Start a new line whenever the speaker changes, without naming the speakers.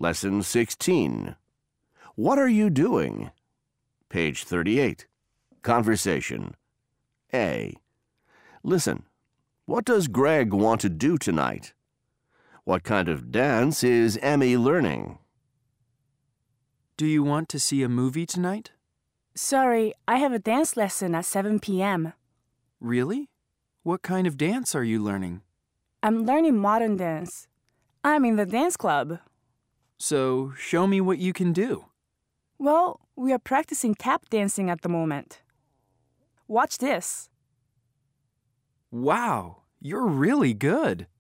Lesson 16. What are you doing? Page 38. Conversation. A. Listen. What does Greg want to do tonight? What kind of dance is Emmy learning?
Do you want to see a movie tonight?
Sorry, I have a dance lesson at 7 p.m.
Really? What kind of dance are you learning?
I'm learning modern dance. I'm in the dance club.
So, show me what you can do.
Well, we are practicing tap dancing at the moment. Watch this.
Wow, you're really good.